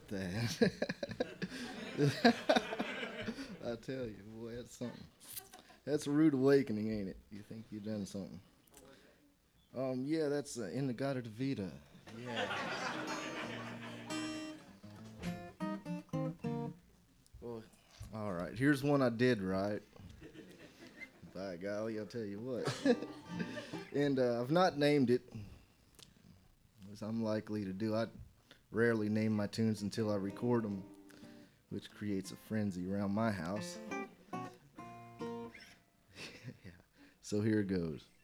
birthday. I tell you, boy, that's something. That's a rude awakening, ain't it? You think you've done something. Yeah, that's In the God of the Vita. Yeah. Well, all right. Here's one I did right. By golly, I'll tell you what. And I've not named it, as I'm likely to do. I rarely name my tunes until I record them, which creates a frenzy around my house. Yeah. So here it goes.